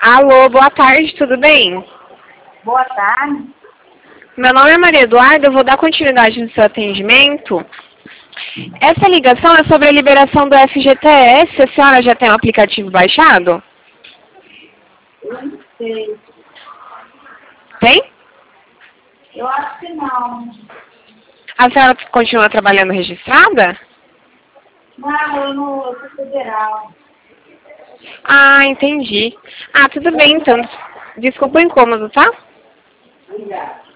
Alô, boa tarde, tudo bem? Boa tarde. Meu nome é Maria Eduarda, eu vou dar continuidade no seu atendimento. Essa ligação é sobre a liberação do FGTS. A senhora já tem o aplicativo baixado? Eu não sei. Tem? Eu acho que não. A senhora continua trabalhando registrada? Não, eu sou federal. Ah, entendi. Ah, tudo bem então. Desculpa o incômodo, tá? Obrigada.